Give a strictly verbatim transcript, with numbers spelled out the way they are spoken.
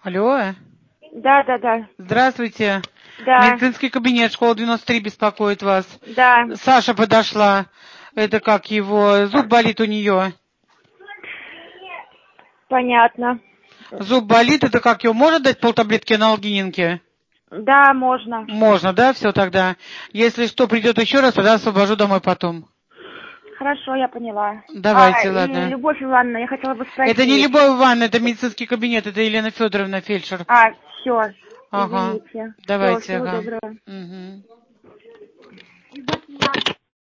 Алло. Да, да, да. Здравствуйте. Да. Медицинский кабинет, школа девяносто три беспокоит вас. Да. Саша подошла. Это как его? Зуб болит у нее. Понятно. Зуб болит, это как его? Можно дать полтаблетки аналгининки? Да, можно. Можно, да? Все тогда. Если что, придет еще раз, тогда освобожу домой потом. Хорошо, я поняла. Давайте, А, ладно. и Любовь Ивановна, я хотела бы спросить. Это не Любовь Ивановна, это медицинский кабинет, это Елена Федоровна, фельдшер. А, все, Ага. извините. Все, Давайте, всего ага. доброго. Угу.